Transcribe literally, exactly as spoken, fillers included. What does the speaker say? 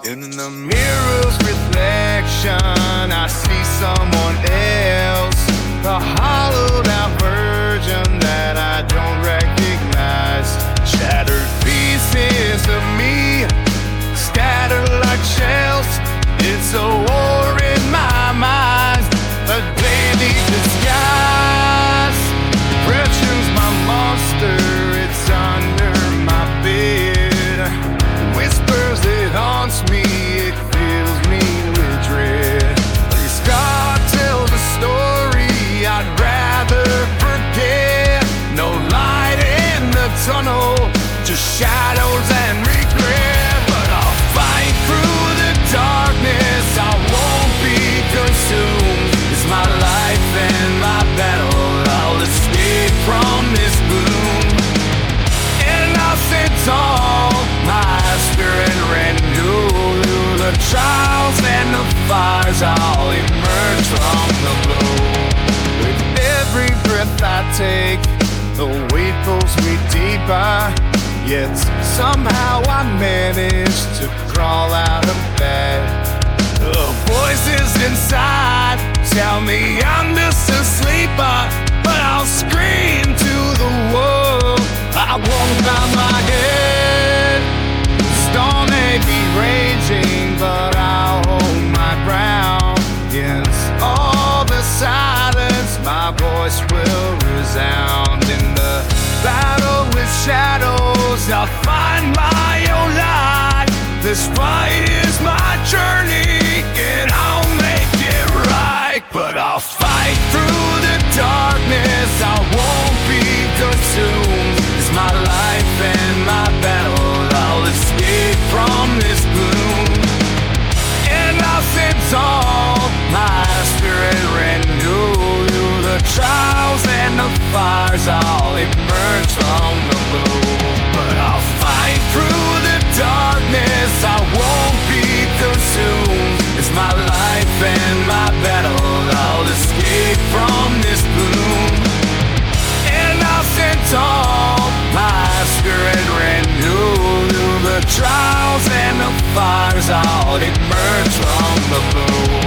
In the mirror's reflection, I see someone else, a hollowed out version that I don't recognize. Shattered pieces of me, scattered like shells. It's a war in my mind, a daily disguise. Depression's my monster, it's under my bed. Whispers it haunts me, it fills me with dread. This God tells a story I'd rather forget. No light in the tunnel, just shadows and regret. But I'll fight through the darkness, I won't be consumed. It's my life and my battle, I'll escape from this gloom. And I'll stand tall, my spirit renew. Through the trials and the fires, I'll emerge from the gloom. With every breath I take, the weight pulls me deeper. Yet somehow I manage to crawl out of bed. The voices inside tell me I'm just a sleeper, but I'll scream to the world I won't bow my head. The storm may be raging, but I'll hold my ground. Against all the silence, my voice will resound. In the battle with shadows, I'll find my own light. This fight is my journey, and I'll make it right. But I'll fight through the darkness, I won't be consumed. It's my life and my battle, I'll escape from this gloom. And I'll stand tall, my spirit renew. Through the trials and the fires, I'll emerge from the gloom. But I'll fight through the darkness, I won't be consumed. It's my life and my battle, I'll escape from this gloom. And I'll stand tall, my spirit renew. Through the trials and the fires, I'll emerge from the gloom.